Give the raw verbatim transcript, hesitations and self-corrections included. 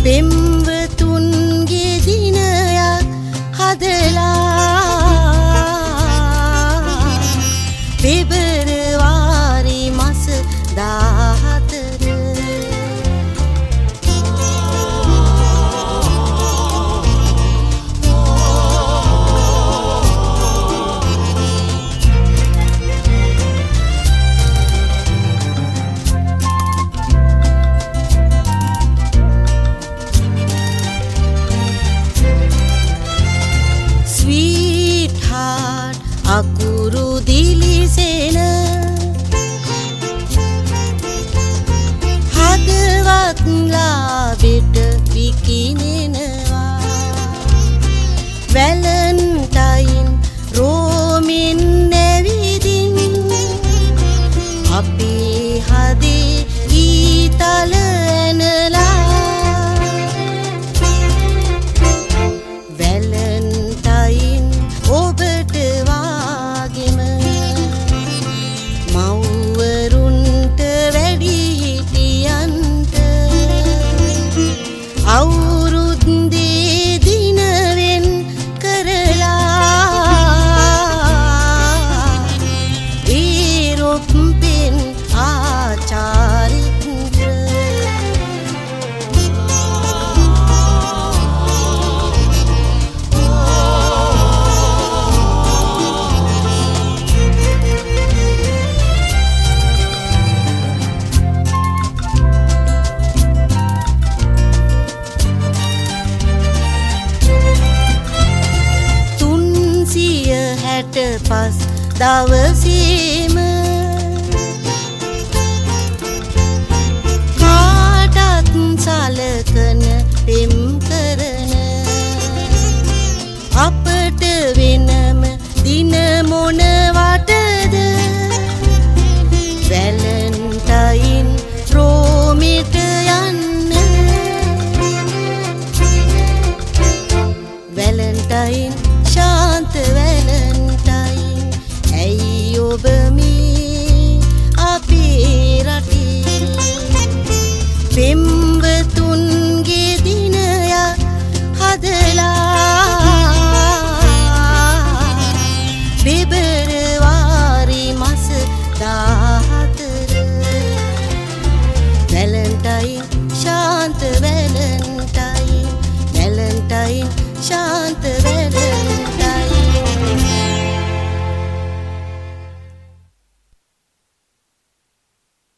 පෙම්වතුන්ගේ දිනයක් හදලා පෙබරවාරි මස දාහතර අකුරු දිලිසෙන හදවත් ලාබෙට විකිනෙනවා වැලන්ටයින් රෝමින් නැවිදින් අපේ හදේ ඊතල ඇනලා වැලන්ටයින් ඔබට අවුරුද්දේ දිනවෙන් කරලා ඒරොප්පෙන් ආචාරිත්‍ර හැට පස් දවසේම කාටත් සලකන පෙම් කරන අපට වෙනම දින මොනවටද වැලන්ටයින් රෝමෙට යන්න වැලන්ටයින් ශාන්ත වැලන්ටයින් ඇයි ඔබ මේ අපේ රටේ පෙම්වතුන්ගේ දිනයක් හදලා පෙබරවාරි මස දාහතර වැලන්ටයින්